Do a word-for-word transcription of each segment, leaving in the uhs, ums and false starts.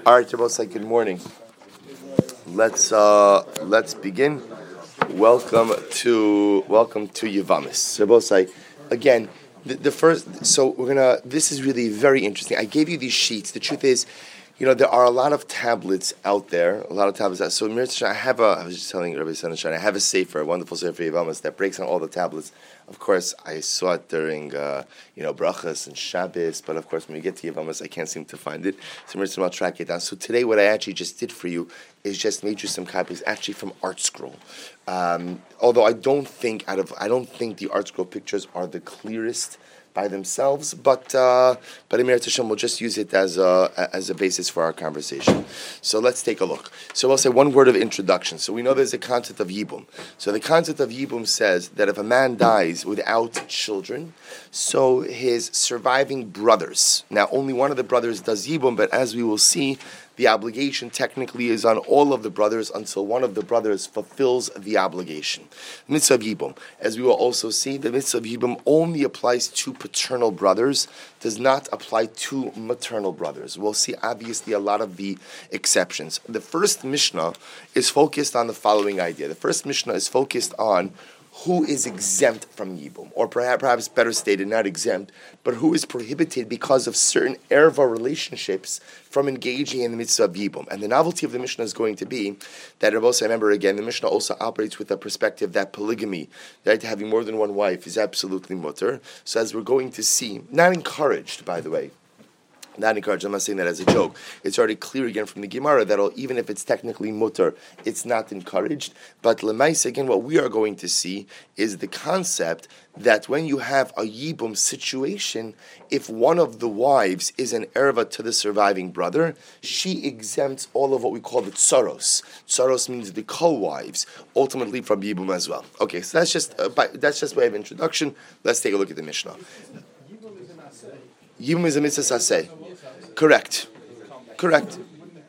All right, Rabosai, good morning. Let's uh, let's begin. Welcome to welcome to Yavamis. Rabosai, again, the, the first. So we're gonna. This is really very interesting. I gave you these sheets. The truth is, you know, there are a lot of tablets out there. A lot of tablets. Out. So I have a. I was just telling Rabbi Sunshine. I have a sefer, a wonderful sefer Yavamis that breaks down all the tablets. Of course, I saw it during, uh, you know, Brachas and Shabbos, but of course, when we get to Yavamas, I can't seem to find it. So I'll track it down. So today, what I actually just did for you is just made you some copies, actually from Art Scroll. Um, although I don't think out of, I don't think the Art Scroll pictures are the clearest by themselves, but uh, but Emir Tashem will just use it as a as a basis for our conversation. So let's take a look. So I'll say one word of introduction. So we know there's a concept of Yibum. So the concept of Yibum says that if a man dies without children, so his surviving brothers. Now only one of the brothers does Yibum, but as we will see, the obligation technically is on all of the brothers until one of the brothers fulfills the obligation. The mitzvah of Yibum. As we will also see, the mitzvah of Yibum only applies to paternal brothers, does not apply to maternal brothers. We'll see obviously a lot of the exceptions. The first Mishnah is focused on the following idea. The first Mishnah is focused on who is exempt from Yibum, or perhaps, perhaps better stated, not exempt, but who is prohibited because of certain erva relationships from engaging in the mitzvah of Yibum. And the novelty of the Mishnah is going to be that, Rabbi, remember again, the Mishnah also operates with a perspective that polygamy, right, having more than one wife, is absolutely mutter. So as we're going to see, not encouraged, by the way, not encouraged, I'm not saying that as a joke. It's already clear again from the Gemara that even if it's technically mutter, it's not encouraged. But lemais, again, what we are going to see is the concept that when you have a yibum situation, if one of the wives is an erva to the surviving brother, she exempts all of what we call the tsaros. Tsaros means the co-wives, ultimately from yibum as well. Okay, so that's just uh, by, that's just way of introduction. Let's take a look at the Mishnah. Yibum is a mitzvah saseh. Correct. Correct.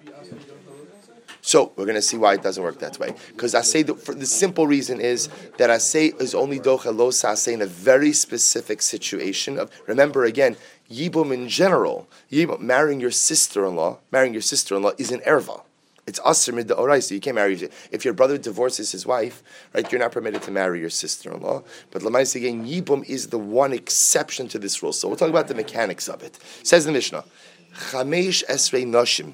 So we're going to see why it doesn't work that way. Because aseh, the, for the simple reason is that aseh is only docha lo saseh in a very specific situation. Of remember again, yibum in general, yibum, marrying your sister-in-law, marrying your sister-in-law is an erva. It's asr mid orai, so you can't marry. If your brother divorces his wife, right, you're not permitted to marry your sister-in-law. But lamais again, yibum is the one exception to this rule. So we'll talk about the mechanics of it. Says the Mishnah, chamesh esrei noshim,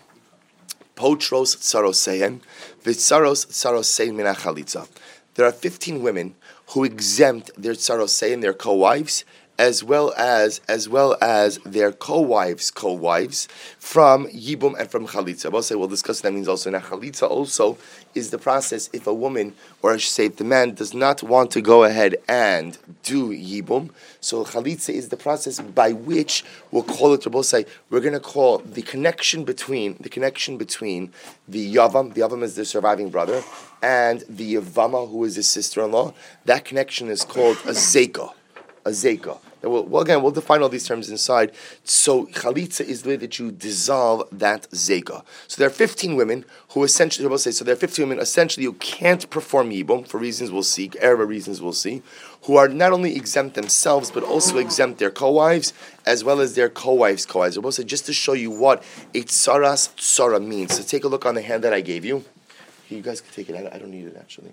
potros tsarosein, v'tsaros tsarosein min hachalitza. There are fifteen women who exempt their tsarosein, their co-wives, as well as as well as their co-wives, co-wives from yibum and from chalitza. We'll say we'll discuss that means also. Now chalitza also is the process if a woman, or I should say if the man does not want to go ahead and do yibum. So chalitza is the process by which we'll call it. We'll say we're going to call the connection between the connection between the yavam. The yavam is the surviving brother, and the yavama, who is his sister-in-law. That connection is called a zeka. A zeka. Well, well, again, we'll define all these terms inside. So, chalitza is the way that you dissolve that zeka. So, there are fifteen women who essentially, we'll say, so there are fifteen women essentially who can't perform yibum for reasons we'll see, erva reasons we'll see, who are not only exempt themselves, but also exempt their co-wives, as well as their co-wives' co-wives. We'll say, just to show you what a tsaras tsara means. So, take a look on the hand that I gave you. You guys can take it. I don't need it, actually.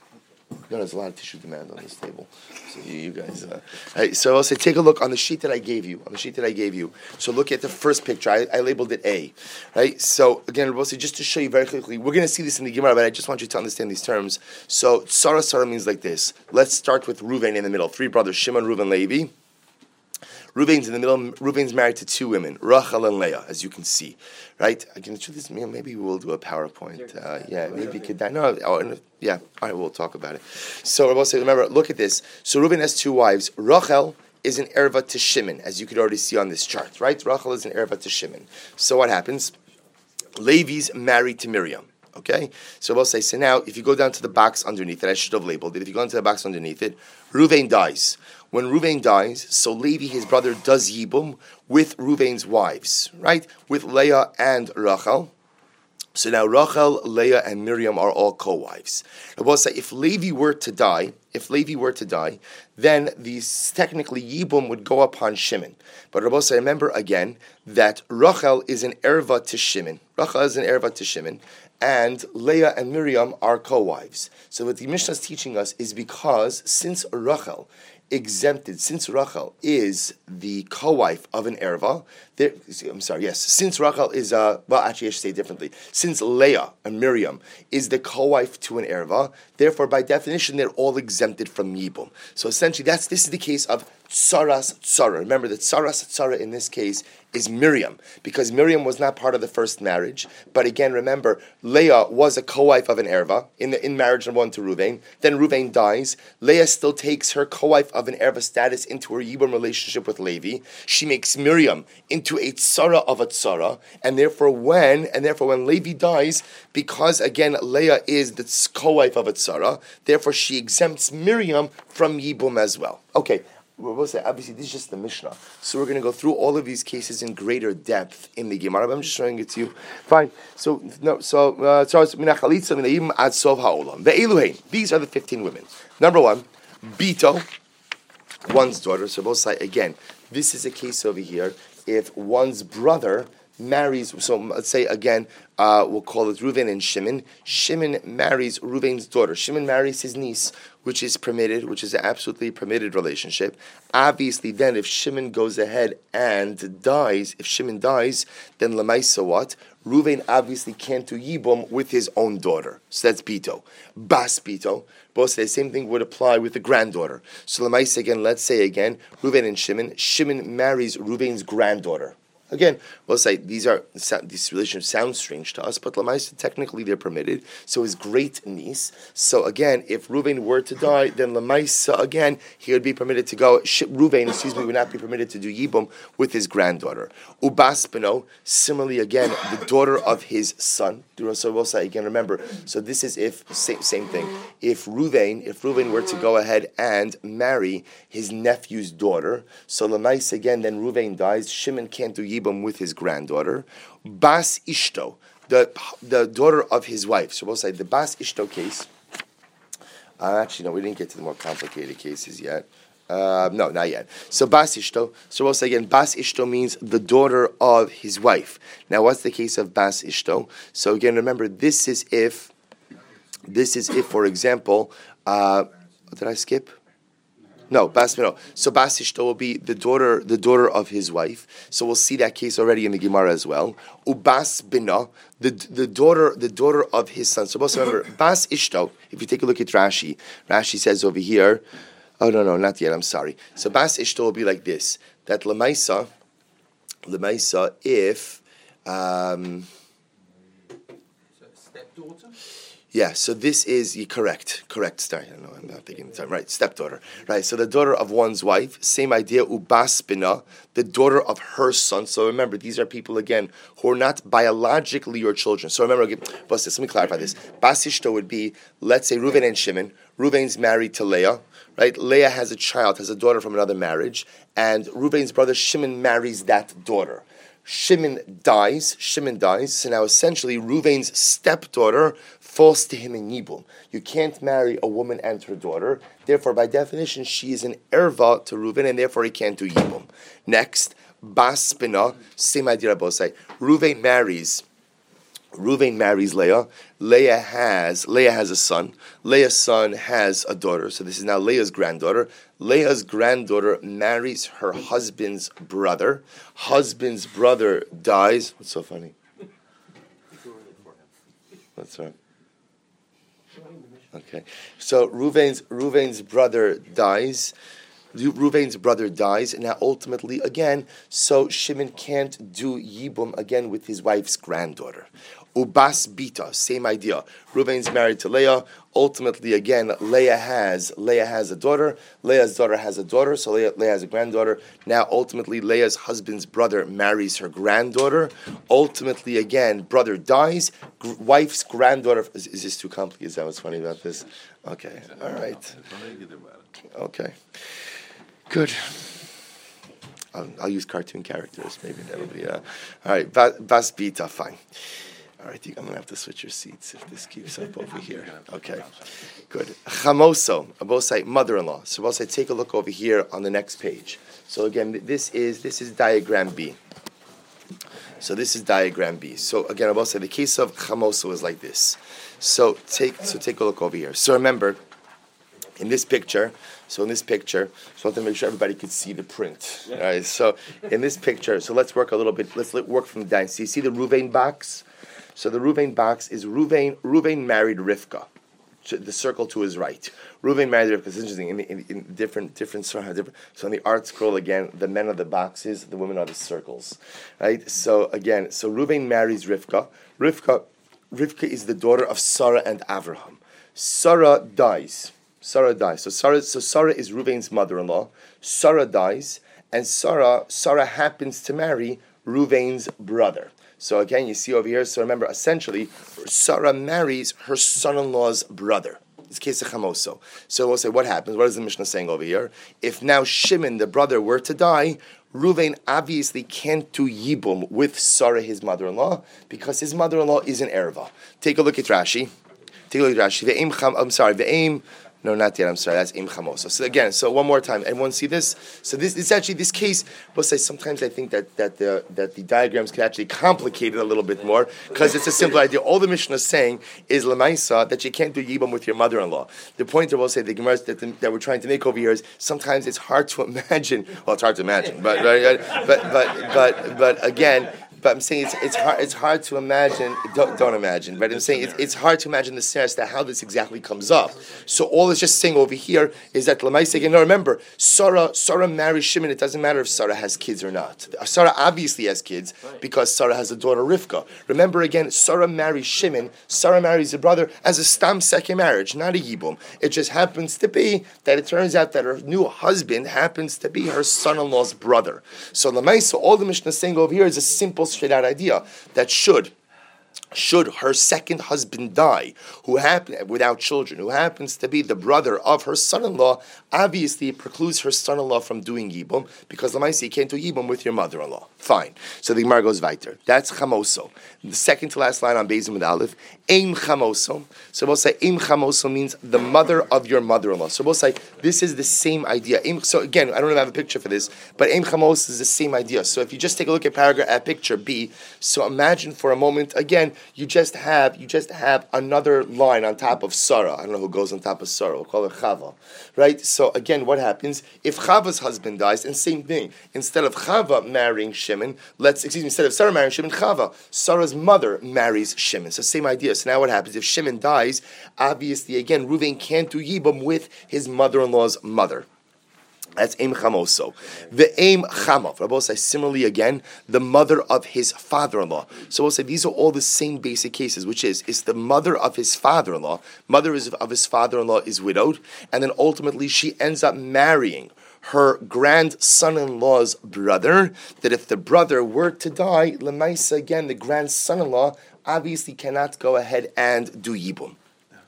No, there's a lot of tissue demand on this table. So you, you guys, uh, right, so I'll say, take a look on the sheet that I gave you. On the sheet that I gave you. So look at the first picture. I, I labeled it A, right? So again, we'll say, just to show you very quickly, we're going to see this in the Gemara, but I just want you to understand these terms. So Sarah Sarah means like this. Let's start with Reuven in the middle. Three brothers, Shimon, Reuven, Levi. Reuven's in the middle. Reuven's married to two women, Rachel and Leah, as you can see, right? Again, the truth is, maybe we'll do a PowerPoint. Uh, yeah, maybe could that? No, oh, yeah. All right, we'll talk about it. So, I will say, remember, look at this. So, Reuven has two wives. Rachel is an erva to Shimon, as you could already see on this chart, right? Rachel is an erva to Shimon. So, what happens? Levi's married to Miriam. Okay, so we'll say, so now, if you go down to the box underneath it, I should have labeled it. If you go into the box underneath it, Reuven dies. When Reuven dies, so Levi, his brother, does yibum with Reuven's wives, right? With Leah and Rachel. So now Rachel, Leah, and Miriam are all co-wives. I will say, if Levi were to die, if Levi were to die, then these technically Yibum would go upon Shimon. But Rabbi say, remember again that Rachel is an erva to Shimon. Rachel is an erva to Shimon, and Leah and Miriam are co-wives. So what the Mishnah is teaching us is because since Rachel exempted, since Rachel is the co-wife of an erva, there, I'm sorry, yes, since Rachel is, uh, well, actually I should say it differently, since Leah and Miriam is the co-wife to an erva, therefore by definition they're all exempted from Yibum. So essentially that's this is the case of Tsaras Tsara. Remember that Tsaras Tsara in this case is Miriam, because Miriam was not part of the first marriage. But again, remember, Leah was a co-wife of an erva in the in marriage number one to Ruvain. Then Ruvain dies. Leah still takes her co-wife of an erva status into her Yibum relationship with Levi. She makes Miriam into a Tsara of a Tsara, and therefore when and therefore when Levi dies, because again Leah is the co-wife of a Tsara, therefore she exempts Miriam from Yibum as well. Okay. We're supposed to say, obviously, this is just the Mishnah. So we're going to go through all of these cases in greater depth in the Gemara. I'm just showing it to you. Fine. So, no, so, uh, these are the fifteen women. Number one, Bito, one's daughter. So both say, again, this is a case over here. If one's brother marries, so let's say again, uh, we'll call it Reuven and Shimon. Shimon marries Reuven's daughter. Shimon marries his niece, which is permitted, which is an absolutely permitted relationship. Obviously, then if Shimon goes ahead and dies, if Shimon dies, then Lamaisa what? Reuven obviously can't do Yibum with his own daughter. So that's Bito. Bas Bito. Both say the same thing would apply with the granddaughter. So Lamaisa again, let's say again, Reuven and Shimon. Shimon marries Reuven's granddaughter. Again, we'll say these are these relationships sound strange to us, but Lamaisa technically they're permitted. So his great niece. So again, if Reuven were to die, then Lamaisa again he would be permitted to go. Reuven, excuse me, would not be permitted to do Yibum with his granddaughter. Ubas Beno, similarly again, the daughter of his son. So we'll say again. Remember, so this is if same same thing. If Reuven, if Reuven were to go ahead and marry his nephew's daughter, so Lamaisa again, then Reuven dies. Shimon can't do Yibum with his granddaughter. Bas Ishto, the the daughter of his wife. So we'll say the Bas Ishto case. Uh, actually, no, we didn't get to the more complicated cases yet. Uh, no, not yet. So Bas Ishto. So we'll say again, Bas Ishto means the daughter of his wife. Now, what's the case of Bas Ishto? So again, remember, this is if, this is if, for example, uh, did I skip? No, Bas Bino. So Bas Ishto will be the daughter, the daughter of his wife. So we'll see that case already in the Gemara as well. Ubas Bina, the the daughter, the daughter of his son. So also remember, Bas Ishto. If you take a look at Rashi, Rashi says over here. Oh no, no, not yet. I'm sorry. So Bas Ishto will be like this: that Lamaisa, Lamaisa, if. Um, stepdaughter. Yeah, so this is you correct, correct. Sorry, I don't know, I'm not thinking the time. Right, stepdaughter. Right, so the daughter of one's wife. Same idea. Ubas Bina, the daughter of her son. So remember, these are people again who are not biologically your children. So remember, again, let me clarify this. Bas Ishto would be, let's say, Reuven and Shimon. Reuven's married to Leah. Right, Leah has a child, has a daughter from another marriage, and Reuven's brother Shimon marries that daughter. Shimon dies. Shimon dies. So now essentially, Reuven's stepdaughter falls to him in Yibum. You can't marry a woman and her daughter. Therefore, by definition, she is an erva to Reuven, and therefore he can't do Yibum. Next, Bas Bina, same idea both say. Reuven marries. Reuven marries Leah. Leah has Leah has a son. Leah's son has a daughter. So this is now Leah's granddaughter. Leah's granddaughter marries her husband's brother. Husband's brother dies. What's so funny? What's wrong? Okay. So Reuven's Reuven's brother dies. Reuven's brother dies, and now ultimately, again, so Shimon can't do Yibum again with his wife's granddaughter. Ubas Bita, same idea. Reuven's married to Leah. Ultimately, again, Leah has Leah has a daughter. Leah's daughter has a daughter, so Leah, Leah has a granddaughter. Now, ultimately, Leah's husband's brother marries her granddaughter. Ultimately, again, brother dies. G- wife's granddaughter. Is, is this too complicated? Is that what's funny about this? Okay, all right. Okay. Good. I'll, I'll use cartoon characters. Maybe that'll be. Uh, all right. Vas Bita, fine. All right, I'm going to have to switch your seats if this keeps up over here. Okay, good. Chamoso, Abosai, mother-in-law. So Abosai, take a look over here on the next page. So again, this is this is diagram B. So this is diagram B. So again, Abosai, the case of Chamoso is like this. So take so take a look over here. So remember, in this picture, so in this picture, so I want to make sure everybody could see the print. All right. So in this picture, so let's work a little bit. Let's work from the down. So you see the Ruvain box. So the Ruvain box is Ruvain. Ruvain married Rivka, the circle to his right. Ruvain married Rivka. It's interesting. In, in, in different, different, different. So on the art scroll again, the men are the boxes, the women are the circles, right? So again, so Ruvain marries Rivka. Rivka, Rivka is the daughter of Sarah and Avraham. Sarah dies. Sarah dies. So Sarah, so Sarah is Ruvain's mother-in-law. Sarah dies, and Sarah, Sarah happens to marry Ruvain's brother. So again, you see over here, so remember, essentially, Sarah marries her son-in-law's brother. It's case of Chamoso. So we'll say, what happens? What is the Mishnah saying over here? If now Shimon, the brother, were to die, Ruvain obviously can't do Yibum with Sarah, his mother-in-law, because his mother-in-law is an Erva. Take a look at Rashi. Take a look at Rashi. Ve'im cham, I'm sorry, ve'im... No, not yet. I'm sorry. That's im chamoso. So again, so one more time. Everyone see this? So this is actually this case. We'll say sometimes I think that that the that the diagrams can actually complicate it a little bit more because it's a simple idea. All the Mishnah is saying is lemaisa that you can't do yibam with your mother-in-law. The point that we'll say the Gemara that, the, that we're trying to make over here is sometimes it's hard to imagine. Well, it's hard to imagine, but right, but but but but again. But I'm saying it's it's hard it's hard to imagine. Don't, don't imagine. But I'm saying it's, it's hard to imagine the sense that how this exactly comes up. So all it's just saying over here is that Lamaisek. And now remember, Sarah Sarah marries Shimon. It doesn't matter if Sarah has kids or not. Sarah obviously has kids because Sarah has a daughter Rivka. Remember again, Sarah marries Shimon. Sarah marries a brother as a stam second marriage, not a yibum. It just happens to be that it turns out that her new husband happens to be her son-in-law's brother. So Lamaisa, all the Mishnah is saying over here is a simple straight out idea that should should her second husband die, who happen without children, who happens to be the brother of her son-in-law, obviously it precludes her son-in-law from doing yibum because Lamaisi you can't do yibum with your mother-in-law. Fine. So the Gemara goes weiter. That's chamoso. The second to last line on Bezim with Aleph, Eim chamoso. So we'll say Eim chamoso means the mother of your mother-in-law. So we'll say this is the same idea. Eim, so again, I don't have a picture for this, but Eim chamoso is the same idea. So if you just take a look at paragraph at picture B, so imagine for a moment again. You just have you just have another line on top of Sarah. I don't know who goes on top of Sarah. We'll call it Chava, right? So again, what happens if Chava's husband dies? And same thing. Instead of Chava marrying Shimon, let's excuse me. Instead of Sarah marrying Shimon, Chava, Sarah's mother marries Shimon. So same idea. So now what happens if Shimon dies? Obviously, again, Reuven can't do yibum with his mother-in-law's mother. That's Eim Chamoso. The Eim Chamav. Rabbi will say similarly again, the mother of his father-in-law. So we'll say these are all the same basic cases, which is, it's the mother of his father-in-law. Mother is, of his father-in-law is widowed, and then ultimately she ends up marrying her grandson-in-law's brother, that if the brother were to die, Lemaisa, again, the grandson-in-law obviously cannot go ahead and do Yibum.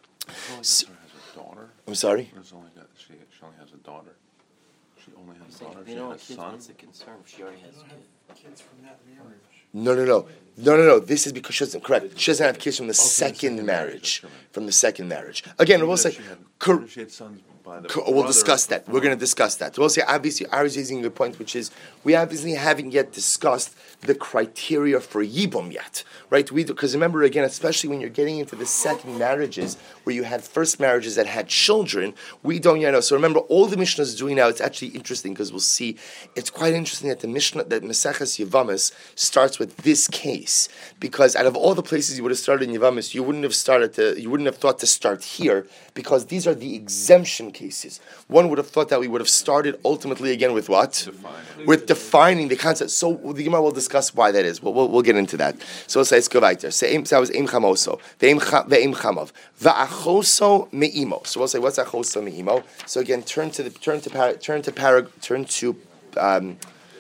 So, I'm sorry? She only has a daughter. She only has a daughter. You she know, has kids, son. what's the concern? She already has kids. Kids from that marriage. No, no, no. No, no, no. This is because she doesn't, correct. She doesn't have kids from the Oh, second second marriage. marriage, okay. From the second marriage. Again, we'll say, She had, cor- she had sons by the cor- we'll brother discuss that. We're going to discuss that. We'll say, obviously, I was raising a good point, which is, we obviously haven't yet discussed the criteria for Yibum yet, right? We Because remember, again, especially when you're getting into the second marriages, where you had first marriages that had children, we don't yet know. So remember, all the Mishnah is doing now, it's actually interesting, because we'll see, it's quite interesting that the Mishnah, that Maseches Yevamis starts with this case, because out of all the places you would have started in Yevamis, you wouldn't have started to, you wouldn't have thought to start here, because these are the exemption cases. One would have thought that we would have started ultimately again with what? Defining. With defining the concept. So the Gemara will discuss why that is. We'll, we'll, we'll get into that. So let's go weiter. So that was Eim Chamoso. Ve'eim Chamav. Va'achoso me'imo. So we'll say, what's achoso me'imo? So again, turn to the turn to para, turn to para, turn to um,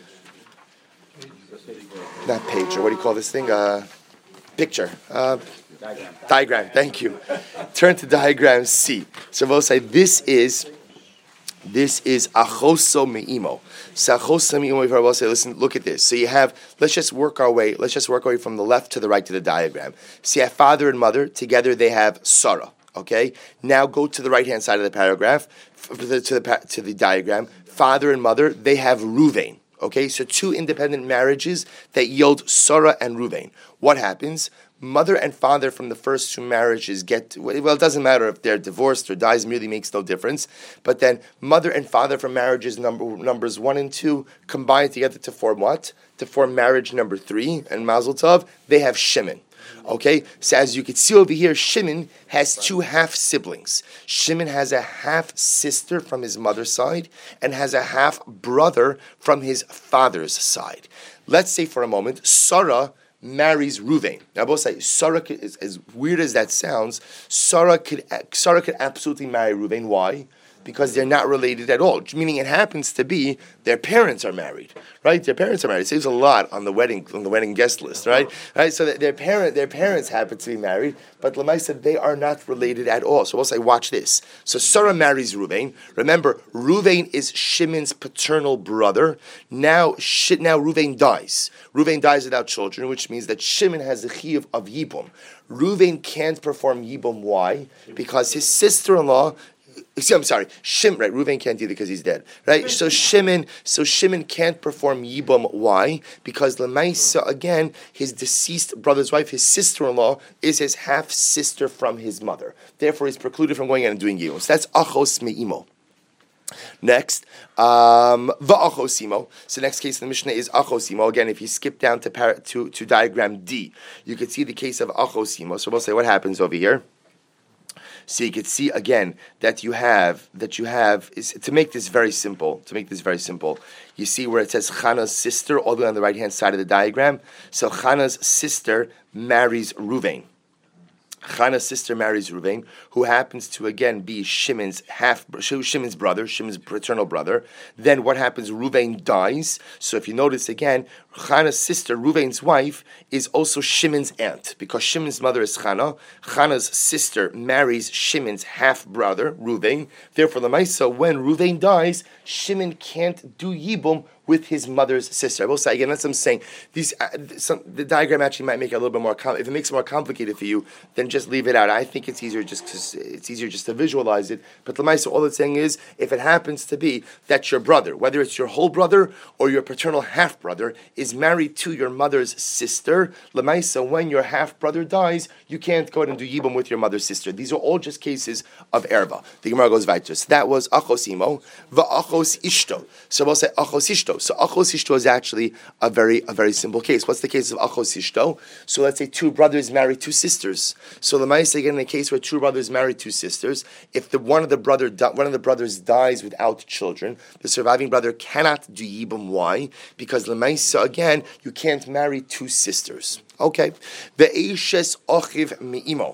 not page, or what do you call this thing? Uh, picture. Uh, Diagram. Diagram, thank you. Turn to diagram C. So we'll say this is This is achoso me'imo. So achoso me'imo, if I will say, listen, look at this. So you have, let's just work our way, let's just work our way from the left to the right to the diagram. So you have father and mother, together they have Sarah, okay? Now go to the right-hand side of the paragraph, to the, to the, to the diagram. Father and mother, they have Ruvain, okay? So two independent marriages that yield Sarah and Ruvain. What happens? Mother and father from the first two marriages get, well, it doesn't matter if they're divorced or dies, merely makes no difference. But then mother and father from marriages number numbers one and two combine together to form what? To form marriage number three. And Mazel Tov, they have Shimon. Okay, so as you can see over here, Shimon has two half siblings. Shimon has a half sister from his mother's side and has a half brother from his father's side. Let's say for a moment, Sarah marries Ruvain. Now, both say Sarah, could, as, as weird as that sounds, Sarah could Sarah could absolutely marry Ruvain. Why? Because they're not related at all. Meaning, it happens to be their parents are married, right? Their parents are married. It saves a lot on the wedding on the wedding guest list, right? Right. So that their parent their parents happen to be married, but Lamaisa they are not related at all. So we'll say, watch this. So Sarah marries Ruvain. Remember, Ruvain is Shimon's paternal brother. Now, now Ruvain dies. Ruvain dies without children, which means that Shimon has the chiyuv of Yibum. Ruvain can't perform Yibum. Why? Because his sister-in-law. I'm sorry, Shimon, right? Reuven can't either because he's dead, right? So Shimon, so Shimon can't perform Yibum. Why? Because Lemaisa, again, his deceased brother's wife, his sister-in-law, is his half-sister from his mother. Therefore, he's precluded from going out and doing Yibum. So that's Achos Me'imo. Next, um, Va'achosimo. So next case in the Mishnah is Achosimo. Again, if you skip down to, par- to, to diagram D, you can see the case of Achosimo. So we'll say what happens over here. So you can see again that you have that you have is to make this very simple. To make this very simple, you see where it says Chana's sister all the way on the right hand side of the diagram. So Chana's sister marries Ruvain. Chana's sister marries Ruvain, who happens to again be Shimon's half, Shimon's brother, Shimon's paternal brother. Then what happens? Ruvain dies. So if you notice again, Chana's sister, Ruvain's wife, is also Shimon's aunt because Shimon's mother is Chana. Chana's sister marries Shimon's half brother, Ruvain. Therefore, Lamaisa, when Ruvain dies, Shimon can't do Yibum with his mother's sister. I will say again, that's what I'm saying. These, uh, some, the diagram actually might make it a little bit more. Com- if it makes it more complicated for you, then just leave it out. I think it's easier just to, it's easier just to visualize it. But Lamaisa, all it's saying is, if it happens to be that your brother, whether it's your whole brother or your paternal half brother, is married to your mother's sister, Lamaisa, when your half brother dies, you can't go ahead and do Yibum with your mother's sister. These are all just cases of erva. The Gemara goes weiter. So that was achosimo, va'achos ishto. So we'll say achos ishto. So achos ishto is actually a very a very simple case. What's the case of achos ishto? So let's say two brothers marry two sisters. So the Lamaisa, again, in a case where two brothers marry two sisters, if the one of the brother one of the brothers dies without children, the surviving brother cannot do Yibum. Why? Because Lamaisa, again, you can't marry two sisters. Okay. Ve'eshes ochiv me'imo.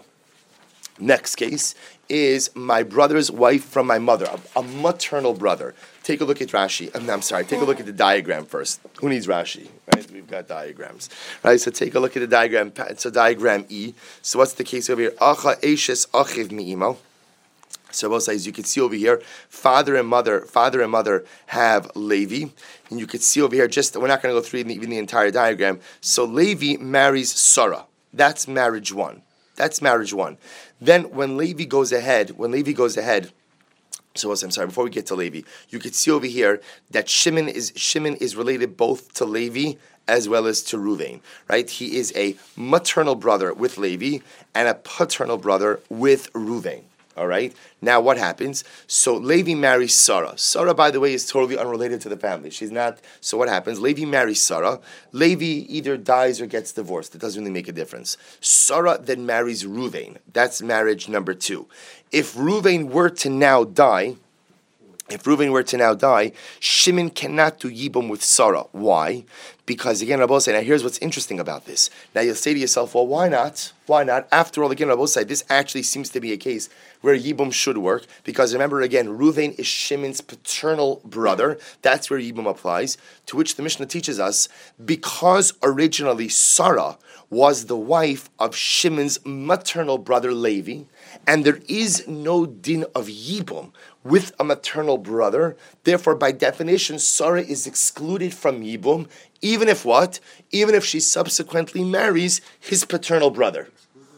Next case is my brother's wife from my mother, a, a maternal brother. Take a look at Rashi. I'm, I'm sorry, take a look at the diagram first. Who needs Rashi? Right? We've got diagrams. Right? So take a look at the diagram. So diagram E. So what's the case over here? Acha eshes achiv mi'imo. So both sides, you can see over here, father and mother, father and mother have Levi, and you can see over here. Just we're not going to go through even the entire diagram. So Levi marries Sarah. That's marriage one. That's marriage one. Then when Levi goes ahead, when Levi goes ahead. So I'm sorry. Before we get to Levi, you can see over here that Shimon is Shimon is related both to Levi as well as to Ruvain. Right? He is a maternal brother with Levi and a paternal brother with Ruvain. All right. Now what happens? So Levi marries Sarah. Sarah, by the way, is totally unrelated to the family. She's not. So what happens? Levi marries Sarah. Levi either dies or gets divorced. It doesn't really make a difference. Sarah then marries Ruvain. That's marriage number two. If Ruvain were to now die, if Reuven were to now die, Shimon cannot do Yibum with Sarah. Why? Because again, Rabbi say, now here's what's interesting about this. Now you'll say to yourself, well, why not? Why not? After all, again, Rabbi say, this actually seems to be a case where Yibum should work. Because remember, again, Reuven is Shimon's paternal brother. That's where Yibum applies. To which the Mishnah teaches us, because originally Sarah was the wife of Shimon's maternal brother Levi, and there is no din of Yibum with a maternal brother. Therefore, by definition, Sarah is excluded from Yibum, even if what? Even if she subsequently marries his paternal brother.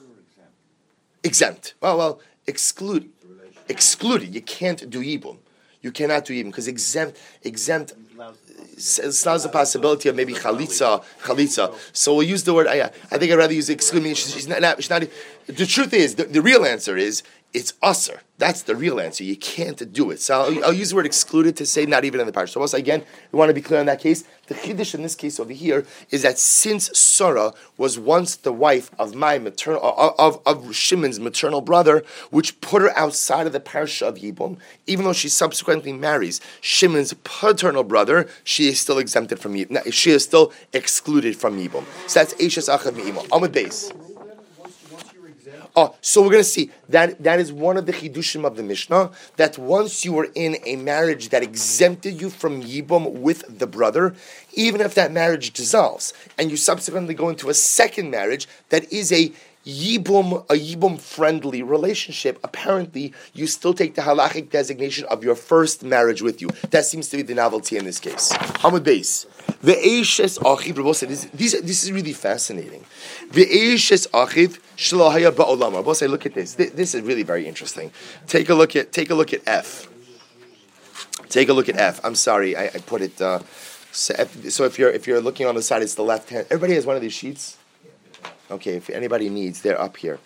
Exempt. Well, well, exclude. Excluded. You can't do Yibum. You cannot do Yibum because exempt, exempt allows the possibility of maybe chalitza, chalitza. So we'll use the word. I, I think I'd rather use exclude. She's, she's not. not, she's not the truth is, the, the real answer is it's usser. That's the real answer. You can't do it. So I'll, I'll use the word excluded to say not even in the parish. So also again, we want to be clear on that case. The chiddush in this case over here is that since Sarah was once the wife of my maternal of, of, of Shimon's maternal brother, which put her outside of the parish of Yibum, even though she subsequently marries Shimon's paternal brother, she is still exempted from Yibum. She is still excluded from Yibum. So that's Eishes Achav Mi'imo. Amud Beis. Oh, so we're going to see that that is one of the chidushim of the Mishnah, that once you were in a marriage that exempted you from Yibum with the brother, even if that marriage dissolves, and you subsequently go into a second marriage that is a Yibum, a Yibum-friendly relationship, apparently you still take the halachic designation of your first marriage with you. That seems to be the novelty in this case. Hamud Beis. Ve'eishes achiv, Rabbi said, this, this is really fascinating. Ve'eishes achiv shlahaya ba'olam. Rabbi said, look at this. this. This is really very interesting. Take a look at take a look at F. Take a look at F. I'm sorry, I, I put it. Uh, so, F, so if you're if you're looking on the side, it's the left hand. Everybody has one of these sheets. Okay, if anybody needs, they're up here.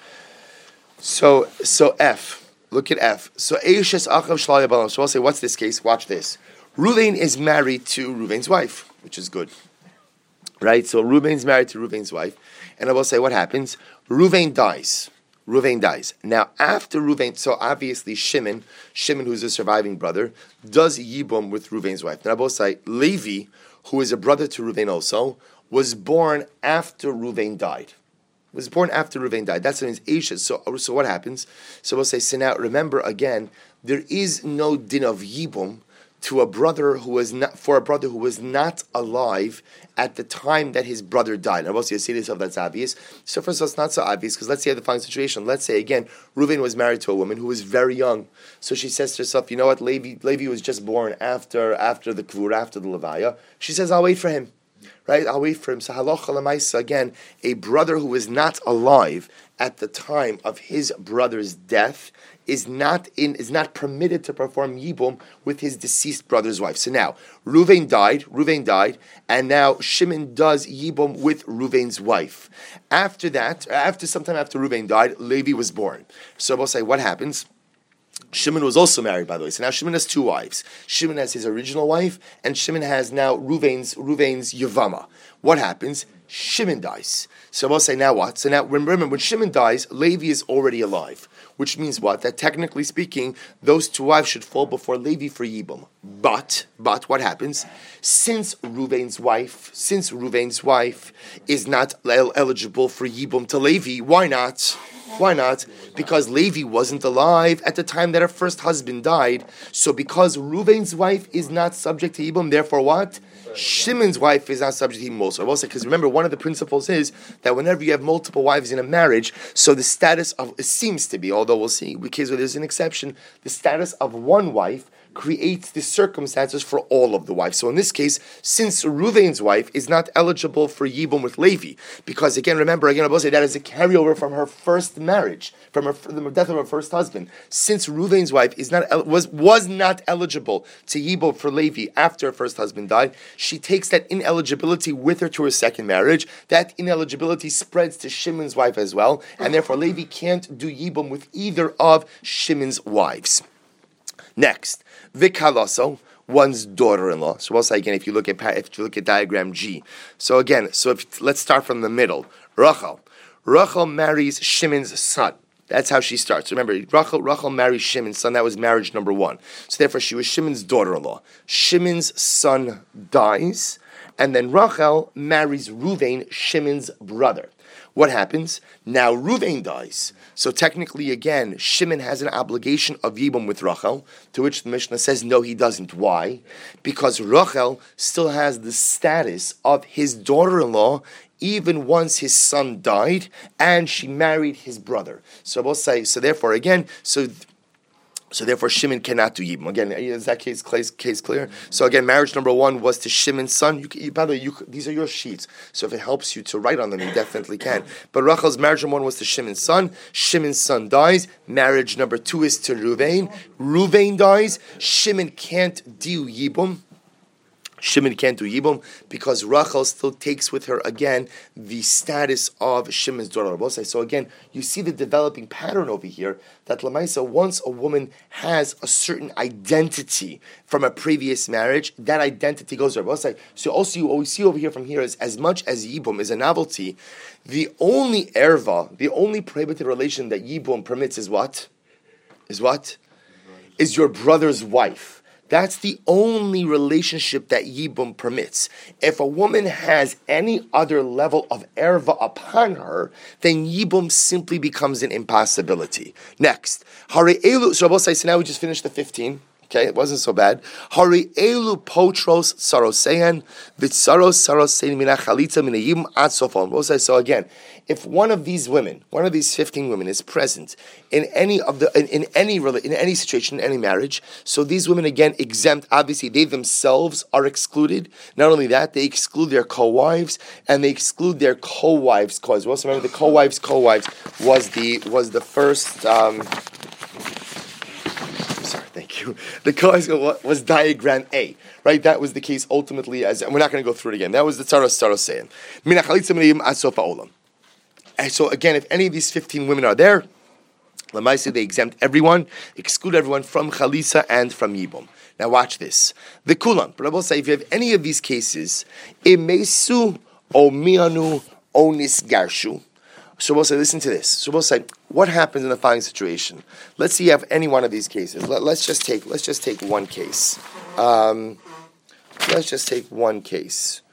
So so F. Look at F. So Eishes achiv shlahaya ba'olam. So I'll say, what's this case? Watch this. Ruvain is married to Ruvain's wife, which is good. Right? So Ruvain's married to Ruvain's wife. And I will say what happens. Ruvain dies. Ruvain dies. Now, after Ruvain, so obviously Shimon, Shimon, who's a surviving brother, does Yibum with Ruvain's wife. Now, I will say Levi, who is a brother to Ruvain also, was born after Ruvain died. Was born after Ruvain died. That's what means Eishes. So, so what happens? So we'll say, so now remember again, there is no din of Yibum to a brother who was not for a brother who was not alive at the time that his brother died. Now, obviously, you see this stuff that's obvious. So first of all, it's not so obvious because let's say the following situation. Let's say again, Reuven was married to a woman who was very young. So she says to herself, "You know what? Levi, Levi was just born after after the kvura, after the levaya." She says, "I'll wait for him." Right? I'll wait for him. So halacha l'maisa, again, a brother who was not alive at the time of his brother's death is not in is not permitted to perform yibum with his deceased brother's wife. So now, Ruvain died, Ruvain died, and now Shimon does yibum with Ruvain's wife. After that, after sometime after Ruvain died, Levi was born. So we'll say, what happens? Shimon was also married, by the way. So now Shimon has two wives. Shimon has his original wife, and Shimon has now Ruvain's Ruvain's Yavama. What happens? Shimon dies. So we'll say, now what? So now remember, when Shimon dies, Levi is already alive. Which means what? That technically speaking, those two wives should fall before Levi for Yibum. But, but what happens? Since Ruvain's wife, since Ruvain's wife is not el- eligible for Yibum to Levi, why not? Why not? Because Levi wasn't alive at the time that her first husband died. So because Ruvain's wife is not subject to Yibum, therefore what? Shimon's wife is not subject to Yibum also. Also, because remember, one of the principles is that whenever you have multiple wives in a marriage, so the status of, it seems to be, although we'll see, in case where there's an exception, the status of one wife creates the circumstances for all of the wives. So in this case, since Ruvain's wife is not eligible for Yibum with Levi, because again, remember, again, I will say that is a carryover from her first marriage, from her, the death of her first husband. Since Ruvain's wife is not was was not eligible to Yibum for Levi after her first husband died, she takes that ineligibility with her to her second marriage. That ineligibility spreads to Shimon's wife as well, and therefore Levi can't do Yibum with either of Shimon's wives. Next, Vikalaso, one's daughter-in-law. So we'll say again, if you look at if you look at diagram G. So again, so if let's start from the middle. Rachel, Rachel marries Shimon's son. That's how she starts. Remember, Rachel, Rachel marries Shimon's son. That was marriage number one. So therefore, she was Shimon's daughter-in-law. Shimon's son dies, and then Rachel marries Ruvain, Shimon's brother. What happens? Now Ruvain dies. So technically, again, Shimon has an obligation of Yibum with Rachel, to which the Mishnah says, no, he doesn't. Why? Because Rachel still has the status of his daughter-in-law, even once his son died and she married his brother. So we'll say, so therefore, again, so So therefore, Shimon cannot do Yibum. Again, is that case, case clear? So again, marriage number one was to Shimon's son. You, you, by the way, you, these are your sheets. So if it helps you to write on them, you definitely can. But Rachel's marriage number one was to Shimon's son. Shimon's son dies. Marriage number two is to Ruvain. Ruvain dies. Shimon can't do Yibum. Shimon can't do Yibum because Rachel still takes with her again the status of Shimon's daughter. So again, you see the developing pattern over here that Lamaisa, once a woman has a certain identity from a previous marriage, that identity goes there. So also you always see over here from here is as much as Yibum is a novelty, the only erva, the only prohibited relation that Yibum permits is what? Is what? Is your brother's wife. That's the only relationship that Yibum permits. If a woman has any other level of erva upon her, then Yibum simply becomes an impossibility. Next, Hari Elu. So so now we just finished the fifteen. Okay, it wasn't so bad. Hari elu potros sarosean vitsaros sarosein mina chalitza mina yibum ad sofon. So again, if one of these women, one of these fifteen women, is present in any of the in, in any in any situation, in any marriage, so these women again exempt. Obviously, they themselves are excluded. Not only that, they exclude their co-wives and they exclude their co-wives' cause. Also, remember the co-wives' co-wives was the was the first. Um, Thank you. The cause was diagram A, right? That was the case ultimately, as and we're not going to go through it again. That was the tzaros tzaros saying. And so again, if any of these fifteen women are there, Lamaisa, they exempt everyone, exclude everyone from Chalisa and from Yibum. Now watch this. The Kulan, but I will say, if you have any of these cases, Imesu o Mianu o Nisgarshu. So we'll say, listen to this. So we'll say, what happens in the following situation? Let's see you have any one of these cases. Let, let's just take let's just take one case. Um, let's just take one case.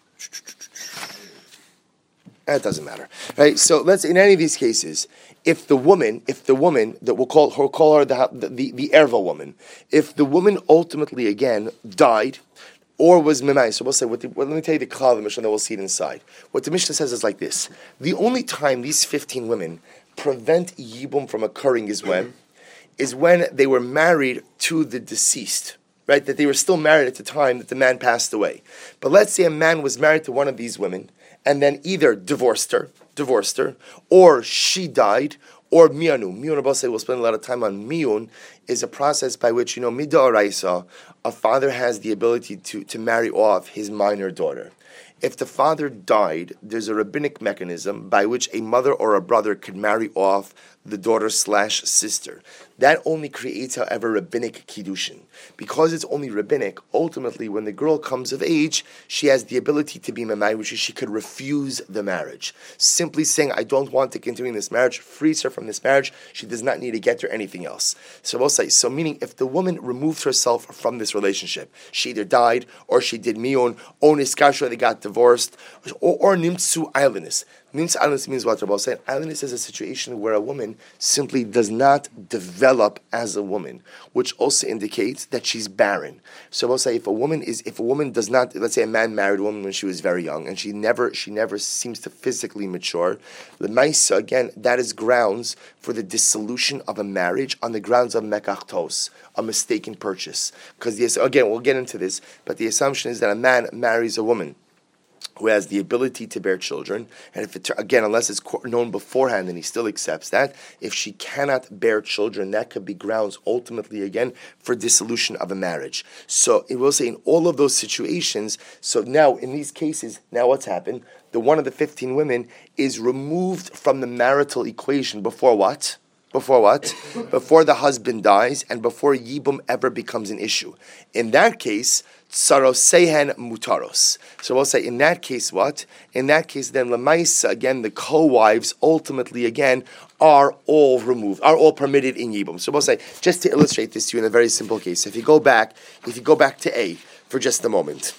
That doesn't matter, right? So let's in any of these cases, if the woman, if the woman that we'll call her call her the the, the, the erva woman, if the woman ultimately again died. Or was memai. So we'll say, what the, well, let me tell you the klal of the Mishnah, then we'll see it inside. What the Mishnah says is like this. The only time these fifteen women prevent Yibum from occurring is when? Is when they were married to the deceased. Right? That they were still married at the time that the man passed away. But let's say a man was married to one of these women, and then either divorced her, divorced her, or she died, or miyanu. Miyun, Rabbi say, we'll spend a lot of time on miyun, is a process by which, you know, mid'oraisa, a father has the ability to, to marry off his minor daughter. If the father died, there's a rabbinic mechanism by which a mother or a brother could marry off the daughter slash sister. That only creates, however, rabbinic kiddushin. Because it's only rabbinic, ultimately, when the girl comes of age, she has the ability to be mamai, which is she could refuse the marriage. Simply saying, I don't want to continue this marriage, frees her from this marriage. She does not need to get her anything else. So we'll say, so meaning, if the woman removed herself from this relationship, she either died, or she did mion, or niskasha, they got divorced, or, or nimtsu islandness. Nimtsu islandness means what Rabbi said. Islandness is a situation where a woman simply does not develop as a woman, which also indicates that she's barren. So we'll say if a woman is, if a woman does not, let's say a man married a woman when she was very young, and she never, she never seems to physically mature. The Maisa, again, that is grounds for the dissolution of a marriage on the grounds of mekachtos, a mistaken purchase. Because again, we'll get into this, but the assumption is that a man marries a woman who has the ability to bear children, and if it, again, unless it's known beforehand, then he still accepts that. If she cannot bear children, that could be grounds, ultimately, again, for dissolution of a marriage. So it will say in all of those situations, so now, in these cases, now what's happened? The one of the fifteen women is removed from the marital equation before what? Before what? Before the husband dies, and before Yibum ever becomes an issue. In that case, Tsarosehen mutaros. So we'll say, in that case, what? In that case, then Lamaisa, again, the co-wives, ultimately, again, are all removed, are all permitted in Yibum. So we'll say, just to illustrate this to you in a very simple case, if you go back, if you go back to A for just a moment,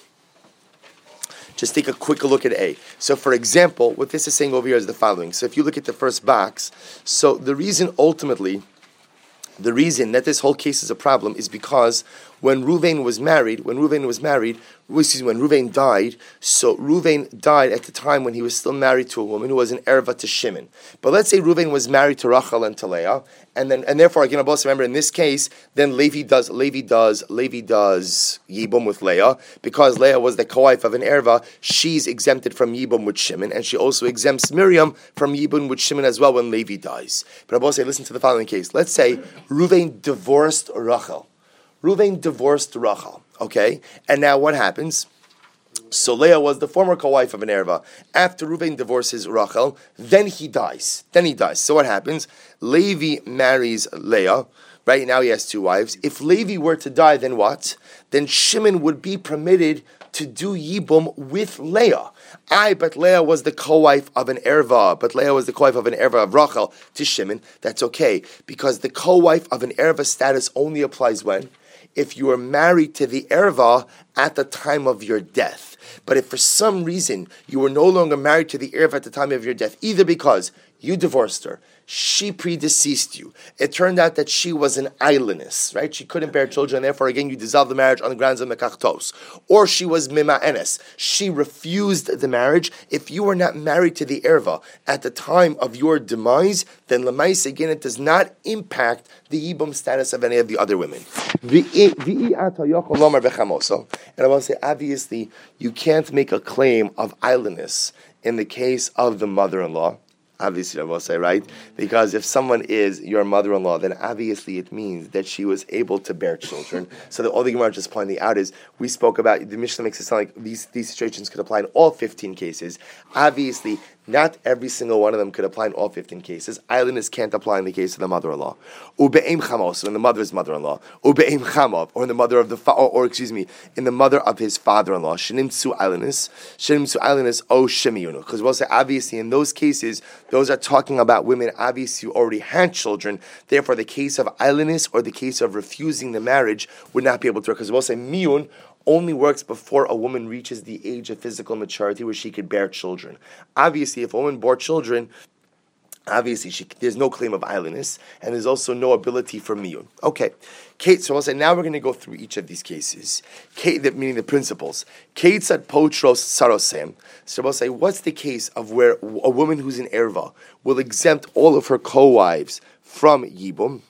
just take a quick look at A. So for example, what this is saying over here is the following. So if you look at the first box, so the reason ultimately, the reason that this whole case is a problem is because when Ruvain was married, when Ruvain was married, excuse me, when Ruvain died, so Ruvain died at the time when he was still married to a woman who was an erva to Shimon. But let's say Ruvain was married to Rachel and to Leah, and then and therefore again, also remember in this case, then Levi does Levi does Levi does Yibum with Leah because Leah was the co-wife of an erva. She's exempted from Yibum with Shimon, and she also exempts Miriam from Yibum with Shimon as well when Levi dies. But I'll say, listen to the following case. Let's say Ruvain divorced Rachel. Ruvain divorced Rachel. Okay, and now what happens? So Leah was the former co-wife of an erva. After Ruvain divorces Rachel, then he dies. Then he dies. So what happens? Levi marries Leah. Right now he has two wives. If Levi were to die, then what? Then Shimon would be permitted to do Yibum with Leah. I, but Leah was the co-wife of an erva. But Leah was the co-wife of an erva of Rachel to Shimon. That's okay because the co-wife of an erva status only applies when? If you are married to the erva at the time of your death. But if for some reason you were no longer married to the erva at the time of your death, either because you divorced her, she predeceased you, it turned out that she was an islandess, right? She couldn't bear children, and therefore again you dissolved the marriage on the grounds of mekachtos. Or she was mima'enes, she refused the marriage. If you were not married to the erva at the time of your demise, then lemais again it does not impact the yibum status of any of the other women. And I want to say, obviously, you can't make a claim of islandess in the case of the mother-in-law. Obviously, I will say, right? Because if someone is your mother-in-law, then obviously it means that she was able to bear children. So the, all the Gemara is just pointing out is, we spoke about, the Mishnah makes it sound like these, these situations could apply in all fifteen cases. Obviously, not every single one of them could apply in all fifteen cases. Islandess can't apply in the case of the mother-in-law. Ube'em chamos, in the mother's mother-in-law. Ube'em chamav, or in the mother of the, fa- or, or excuse me, in the mother of his father-in-law. Shenimtsu islandess. Shenimtsu islandess, o shemiyunu. Because we'll say, obviously, in those cases, those are talking about women, obviously, who already had children. Therefore, the case of islandess or the case of refusing the marriage would not be able to work. Because we'll say, miyun only works before a woman reaches the age of physical maturity where she could bear children. Obviously, if a woman bore children, obviously she, there's no claim of islandess, and there's also no ability for miyun. Okay, Kate. So I'll say now we're going to go through each of these cases. Kate, meaning the principles. Kate said potros sarosem. So I'll say, what's the case of where a woman who's an erva will exempt all of her co-wives from yibum?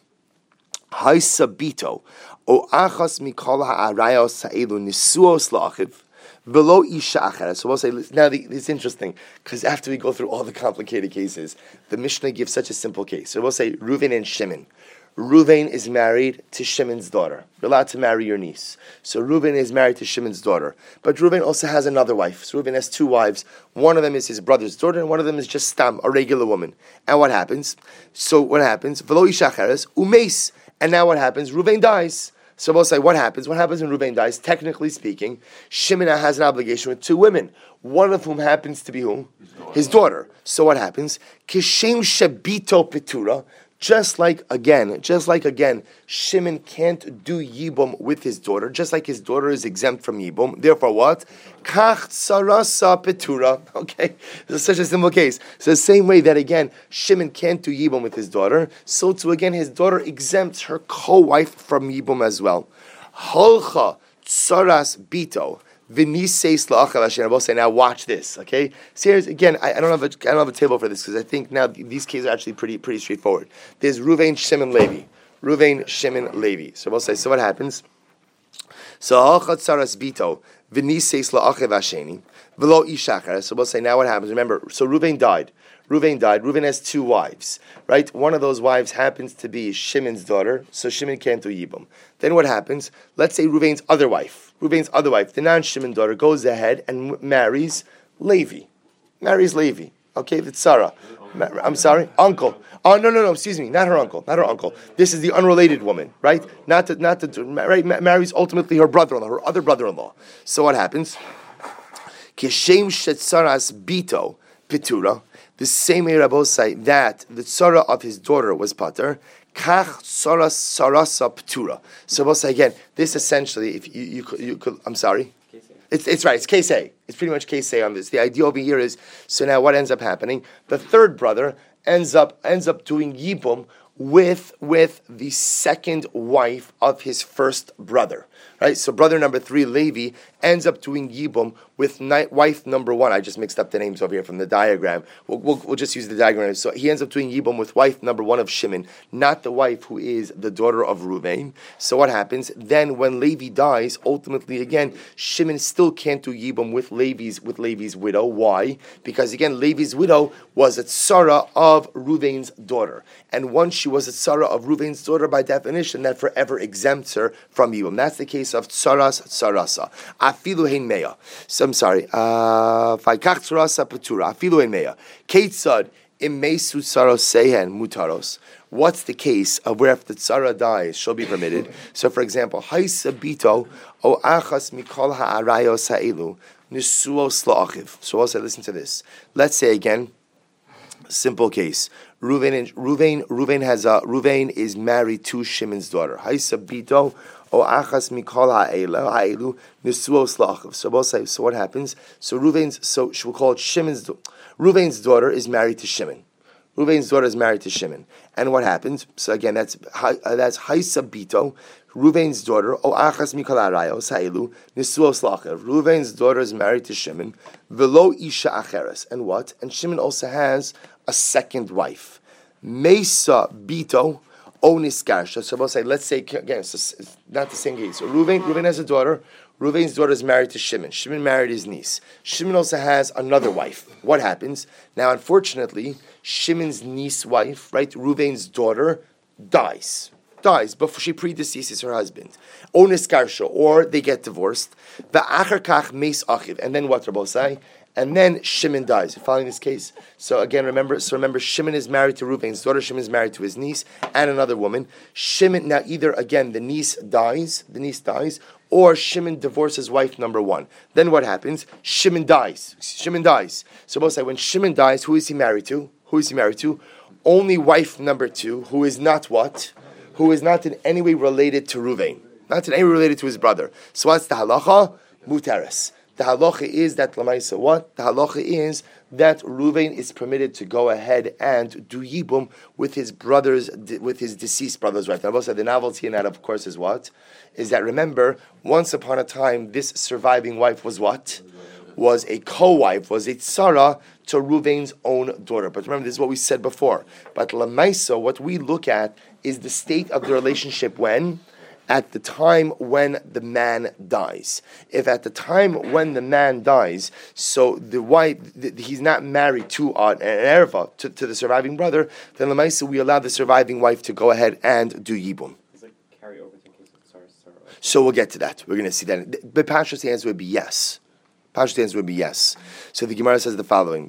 Hai sabito. O achas mikol ha'arayos ha'elu nisuos la'achiv below isha achara. So we'll say, now the, it's interesting, because after we go through all the complicated cases, the Mishnah gives such a simple case. So we'll say, Ruvain and Shimon. Ruvain is married to Shimon's daughter. You're allowed to marry your niece. So Ruvain is married to Shimon's daughter. But Ruvain also has another wife. So Ruvain has two wives. One of them is his brother's daughter, and one of them is just Stam, a regular woman. And what happens? So what happens? Below isha acharas, umeis. And now what happens? Ruvain dies. So we'll say, what happens? What happens when Ruvain dies? Technically speaking, Shimon has an obligation with two women, one of whom happens to be whom? His daughter. His daughter. So what happens? Kishem shabito petura. Just like, again, just like, again, Shimon can't do Yibum with his daughter, just like his daughter is exempt from Yibum. Therefore, what? Kach sarasa petura. Okay? This is such a simple case. So the same way that, again, Shimon can't do Yibum with his daughter, so too, again, his daughter exempts her co-wife from Yibum as well. Holcha tsaras bito. I will say, now watch this, okay? So here's, again, I, I don't have a, I don't have a table for this, because I think now these cases are actually pretty pretty straightforward. There's Ruvain, Shimon, Levi. Ruvain, Shimon, Levi. So we'll say, so what happens? So, saras bito, v'niseis la'achev hasheni, v'lo ishachar. So we'll say, now what happens? Remember, so Ruvain died. Ruvain died. Ruvain has two wives, right? One of those wives happens to be Shimon's daughter, so Shimon can't do Yibum. Then what happens? Let's say Ruvain's other wife, Ruvain's other wife, the non-Shimon daughter, goes ahead and m- marries Levi. Marries Levi. Okay, that's Sarah. Ma- I'm sorry? Uncle. Oh, no, no, no, excuse me. Not her uncle. Not her uncle. This is the unrelated woman, right? Not to, not to, right? Marries ultimately her brother-in-law, her other brother-in-law. So what happens? Kishem shetzaras bito pitura. The same way Rabbi say that the tzara of his daughter was pater, kach tzaras sarasa ptura. So we'll say again, this essentially, if you, you, could, you could, I'm sorry? It's, it's right, it's case A. It's pretty much case A on this. The idea over here is, so now what ends up happening? The third brother ends up ends up doing yibum with with the second wife of his first brother. Right, so brother number three, Levi, ends up doing Yibum with night, wife number one. I just mixed up the names over here from the diagram. We'll, we'll, we'll just use the diagram. So he ends up doing Yibum with wife number one of Shimon, not the wife who is the daughter of Ruvain. So what happens? Then when Levi dies, ultimately again, Shimon still can't do Yibum with Levi's with Levi's widow. Why? Because again, Levi's widow was a tzara of Ruvain's daughter. And once she was a tzara of Ruvain's daughter, by definition, that forever exempts her from Yibum. That's the case of tsaras tsarasa. Afilu hein meya. So I'm sorry. Faikach tsarasa patura. Afilu hein meya. Keitzad imesu tsaros sehen mutaros. What's the case of where if the tzara dies, she'll be permitted? So for example, haisa bito o achas mikol ha'arayos ha'elu nisuos la'achiv. So I'll say, listen to this. Let's say again, simple case. Ruvain, Ruvain, Ruvain has a Ruvain is married to Shimon's daughter. Haisa bito. O achas mikol ha'elu nisuos la'achiv. So we'll say, so what happens? So Ruvain's, so we'll call it Shimon's. Ruvain's daughter is married to Shimon. Ruvain's daughter is married to Shimon, and what happens? So again, that's uh, that's Haisa bito. Ruvain's daughter. O achas mikol ha'arayos ha'elu nisuos la'achiv. Ruvain's daughter is married to Shimon. Velo isha acheres, and what? And Shimon also has a second wife. Mesa bito. Onis garsha. So we'll say, let's say again, so it's not the same case. So Ruvain, Ruvain has a daughter. Ruvain's daughter is married to Shimon. Shimon married his niece. Shimon also has another wife. What happens? Now, unfortunately, Shimon's niece wife, right, Ruvain's daughter, dies. Dies before she predeceases her husband. Onis garsha, or they get divorced. Va'achar kach meis achiv. And then what, Rabbi say? And then Shimon dies. You're following this case? So again, remember. So remember, Shimon is married to Ruvain's daughter. Shimon is married to his niece and another woman. Shimon now either again the niece dies, the niece dies, or Shimon divorces wife number one. Then what happens? Shimon dies. Shimon dies. So we'll say when Shimon dies, who is he married to? Who is he married to? Only wife number two, who is not what? Who is not in any way related to Ruvain, not in any way related to his brother. So what's the halacha? Muteres. The halacha is that Lamaisa, what? The halacha is that Ruvain is permitted to go ahead and do Yibum with his brother's, with his deceased brother's wife. Now, the novelty in that, of course, is what? Is that, remember, once upon a time, this surviving wife was what? Was a co-wife, was a tzara to Ruvain's own daughter. But remember, this is what we said before. But Lamaisa, what we look at is the state of the relationship when? At the time when the man dies. If at the time when the man dies, so the wife, the, he's not married to uh, an erva, to, to the surviving brother, then Lamaisa, we allow the surviving wife to go ahead and do Yibum. Does it carry over to case of Tsar, Tsar? So we'll get to that. We're going to see that. But Pasha's answer would be yes. Pasha's answer would be yes. So the Gemara says the following: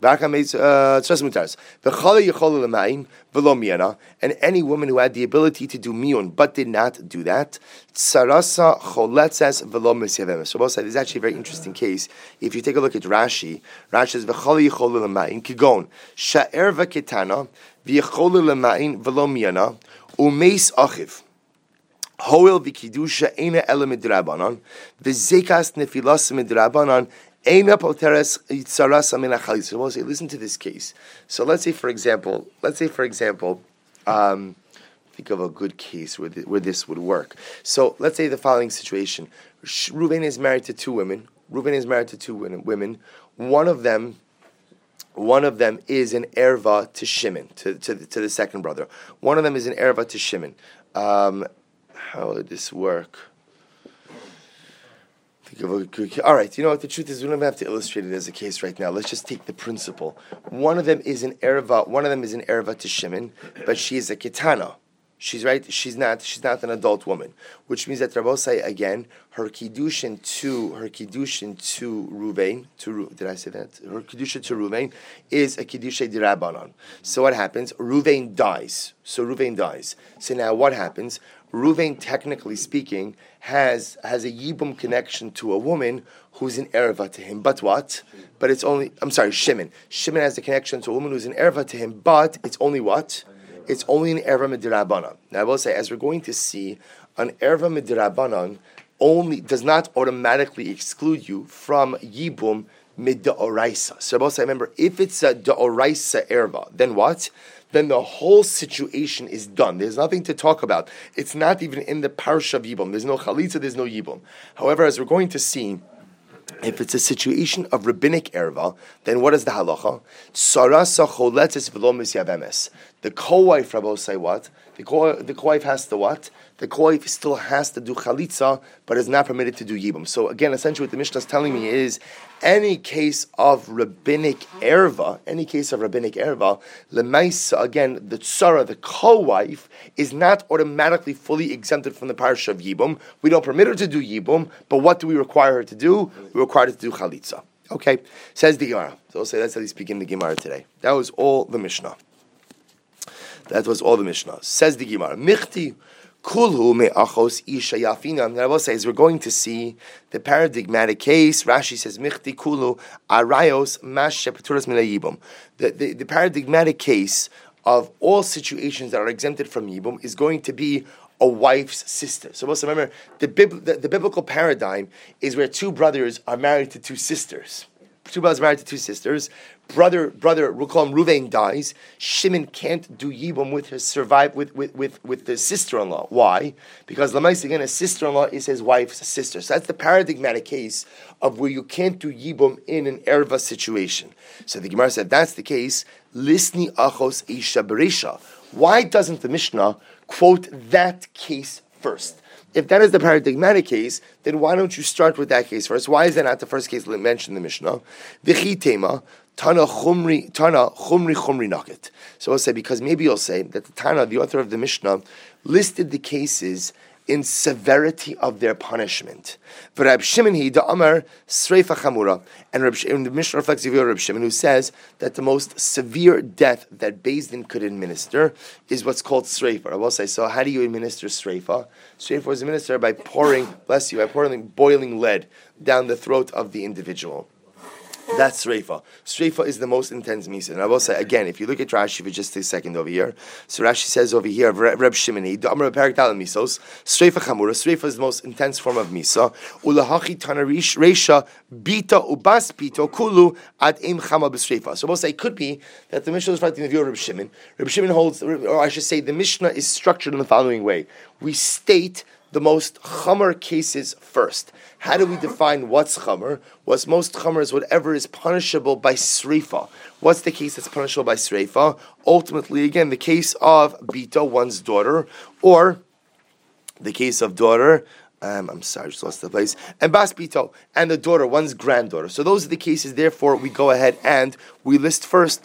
and any woman who had the ability to do miyun but did not do that, tsarasa choletzes v'lo misyavem. So both sides. This is actually a very interesting case. If you take a look at Rashi, Rashi says v'chali yicholu l'mayin kigon sha'er v'ketana v'yicholu l'mayin v'lo miyana umeis achiv. Hoel v'kidusha eina ele midrabanan v'zekas nefilas midrabanan. Eina poteres yitzarasa min achalitza. So we'll say, listen to this case. So let's say, for example, let's say, for example, um, think of a good case where the, where this would work. So let's say the following situation: Reuven is married to two women. Reuven is married to two women. One of them, one of them is an erva to Shimon, to to the, to the second brother. One of them is an erva to Shimon. Um, how would this work? All right, you know what, the truth is we don't even have to illustrate it as a case right now. Let's just take the principle. One of them is an erva, one of them is an erva to Shimon, but she is a ketana. She's right, she's not she's not an adult woman. Which means that Rabbosai, again, her kiddushin to her kiddushin to Ruvain, to did I say that? Her kiddushin to Ruvain is a kiddushay dirabanan. So what happens? Ruvain dies. So Ruvain dies. So now what happens? Ruvain, technically speaking, has has a yibum connection to a woman who's an erva to him. But what? But it's only, I'm sorry, Shimon. Shimon has a connection to a woman who's an erva to him, but it's only what? It's only an erva midrabanan. Now I will say, as we're going to see, an erva midrabanan only does not automatically exclude you from yibum midoraisa. So I will say, remember, if it's a doraisa erva, then what? then the whole situation is done. There's nothing to talk about. It's not even in the parsha of Yibum. There's no chalitza, there's no Yibum. However, as we're going to see, if it's a situation of rabbinic erva, then what is the halacha? Sarasa choletes v'lo misyavemes. The co-wife, Rabbi, say what? The co the co-wife has to what? The co-wife still has to do chalitza, but is not permitted to do yibum. So again, essentially what the Mishnah is telling me is, any case of rabbinic erva, any case of rabbinic erva, lemaisa, again, the tzara, the co-wife, is not automatically fully exempted from the parsha of yibum. We don't permit her to do yibum, but what do we require her to do? We require her to do chalitza. Okay, says the Gemara. So we'll say that's how we speak in the Gemara today. That was all the Mishnah. That was all the Mishnah. Says the Gemara. Michti kulhu me'achos isha yafina. And I will say, as we're going to see the paradigmatic case, Rashi says, Michti kulhu arayos mash shepeturas min yibum. The the the paradigmatic case of all situations that are exempted from yibum is going to be a wife's sister. So also remember, the, bib- the, the biblical paradigm is where two brothers are married to two sisters. Two brothers married to two sisters. Brother, brother, we'll call him Ruvain, dies. Shimon can't do yibum with his survive with with with, with the sister-in-law. Why? Because Lamais again, a sister-in-law is his wife's sister. So that's the paradigmatic case of where you can't do yibum in an erva situation. So the Gemara said, that's the case. Lisni achos isha beresha. Why doesn't the Mishnah quote that case first? If that is the paradigmatic case, then why don't you start with that case first? Why is that not the first case mentioned in the Mishnah? V'chi tema, Tana chumri, Tana chumri chumri naket. So I'll say, because maybe you'll say that the Tana, the author of the Mishnah, listed the cases in severity of their punishment. For Reb Shimon he the Amar Sreifa Chamura, and Reb Shimon, the Mishnah reflects the view of Reb Shimon, who says that the most severe death that Beis Din could administer is what's called Sreifa. I will say, so how do you administer Sreifa? Sreifa was administered by pouring, bless you, by pouring boiling lead down the throat of the individual. That's Sreifa. Sreifa is the most intense misa. And I will say, again, if you look at Rashi for just a second over here, so Rashi says over here, Reb Shimoni, the Amar Perik Dal Misos, Sreifa Chamura, Sreifa is the most intense form of misa. Ulahachi Tanarish Reisha Bita Ubas Pito Kulu Ad Im Chama B'Sreifa. So we'll say, it could be that the Mishnah is writing the view of Reb Shimon. Reb Shimon holds, or I should say, the Mishnah is structured in the following way. We state the most chamer cases first. How do we define what's chamer? What's most chamer is whatever is punishable by sreifa. What's the case that's punishable by sreifa? Ultimately, again, the case of bita, one's daughter, or the case of daughter, um, I'm sorry, I just lost the place, and bas bito, and the daughter, one's granddaughter. So those are the cases, therefore, we go ahead and we list first.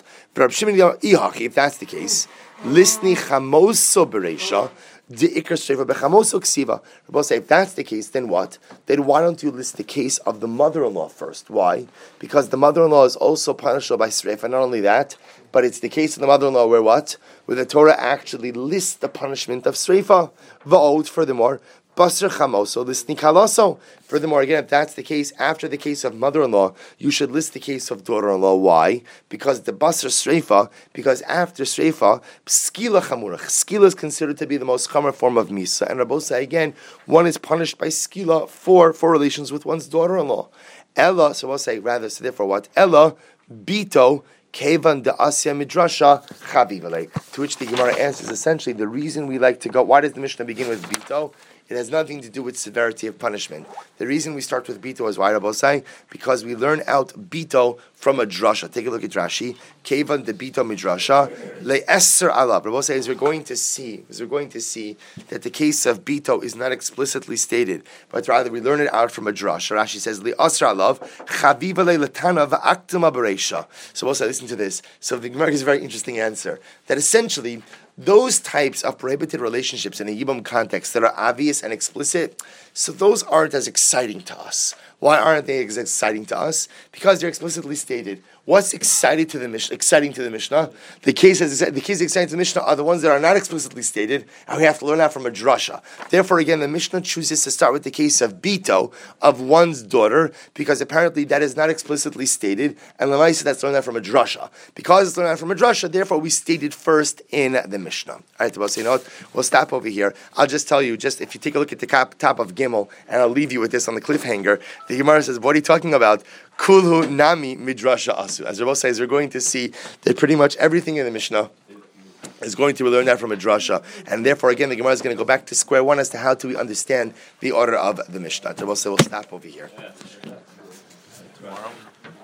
If that's the case, listni chamoso bereisha, the ikar sreifa bechamoso ksiva. Rabbi say, if that's the case, then what? Then why don't you list the case of the mother-in-law first? Why? Because the mother-in-law is also punishable by sreifa. Not only that, but it's the case of the mother-in-law where what? Where the Torah actually lists the punishment of sreifa. Va'od, furthermore, basar chamoso listni kalaso. Furthermore, again, if that's the case, after the case of mother-in-law, you should list the case of daughter-in-law. Why? Because the basar sreifa, because after sreifa, skila chamura. Skila is considered to be the most chamer form of misa. And Rabbi say again, one is punished by skila for, for relations with one's daughter-in-law. Ella, so we'll say rather, so therefore what? Ella, bito, Kevan de Asya Midrasha Chavivale. To which the Gemara answers essentially the reason we like to go. Why does the Mishnah begin with bito? It has nothing to do with severity of punishment. The reason we start with bito is why Rabbi say because we learn out bito from a drasha. Take a look at Rashi. Kevan de bito midrasha le'eser alav. Rabbi says we're going to see, as we're going to see that the case of bito is not explicitly stated, but rather we learn it out from a drasha. Rashi says le'eser alav chaviva le'letana va'aktuma bereisha. So also listen to this. So the Gemara gives a very interesting answer that essentially those types of prohibited relationships in a Yibum context that are obvious and explicit, so those aren't as exciting to us. Why aren't they as exciting to us? Because they're explicitly stated. What's exciting to the Mishnah? Exciting to the Mishnah? The cases, the cases exciting to the Mishnah are the ones that are not explicitly stated, and we have to learn that from a drasha. Therefore, again, the Mishnah chooses to start with the case of bito, of one's daughter, because apparently that is not explicitly stated, and Lamaisa that's learned that from a drasha. Because it's learned that from a drasha, therefore we stated first in the Mishnah. All right, well, so you know what? We'll stop over here. I'll just tell you, just if you take a look at the top, top of Gimel, and I'll leave you with this on the cliffhanger. The Gemara says, what are you talking about? Kulhu nami midrasha asu. As Rabbi says, we're going to see that pretty much everything in the Mishnah is going to learn that from a drasha, and therefore, again, the Gemara is going to go back to square one as to how do we understand the order of the Mishnah. So we'll, so we'll stop over here. Tomorrow.